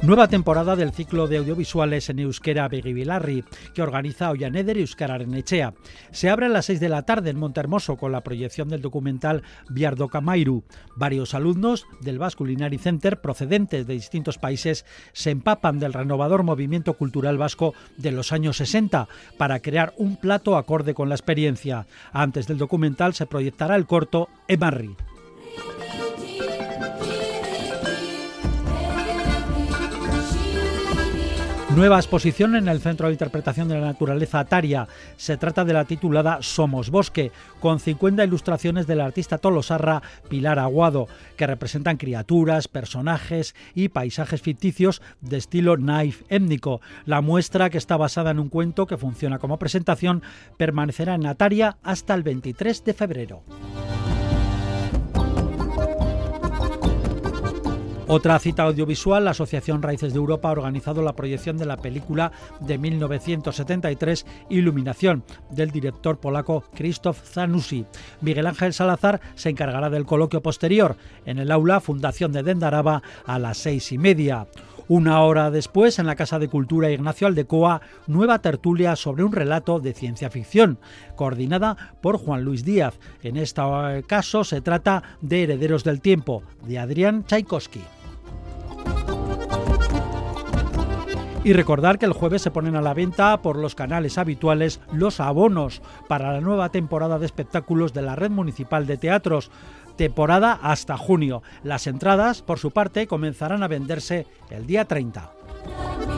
Nueva temporada del ciclo de audiovisuales en euskera Begibilarri, que organiza Oianeder Euskararen Etxea. Se abre a las 6 de la tarde en Montehermoso con la proyección del documental Biardocamairu. Varios alumnos del Basque Culinary Center, procedentes de distintos países, se empapan del renovador movimiento cultural vasco de los años 60 para crear un plato acorde con la experiencia. Antes del documental se proyectará el corto Emarri. Nueva exposición en el Centro de Interpretación de la Naturaleza Ataria. Se trata de la titulada Somos Bosque, con 50 ilustraciones del artista tolosarra Pilar Aguado, que representan criaturas, personajes y paisajes ficticios de estilo naif étnico. La muestra, que está basada en un cuento que funciona como presentación, permanecerá en Ataria hasta el 23 de febrero. Otra cita audiovisual, la Asociación Raíces de Europa ha organizado la proyección de la película de 1973, Iluminación, del director polaco Krzysztof Zanussi. Miguel Ángel Salazar se encargará del coloquio posterior en el aula Fundación de Dendaraba a las 6:30. Una hora después, en la Casa de Cultura Ignacio Aldecoa, nueva tertulia sobre un relato de ciencia ficción, coordinada por Juan Luis Díaz. En este caso se trata de Herederos del Tiempo, de Adrián Tchaikovsky. Y recordar que el jueves se ponen a la venta por los canales habituales los abonos para la nueva temporada de espectáculos de la Red Municipal de Teatros, temporada hasta junio. Las entradas, por su parte, comenzarán a venderse el día 30.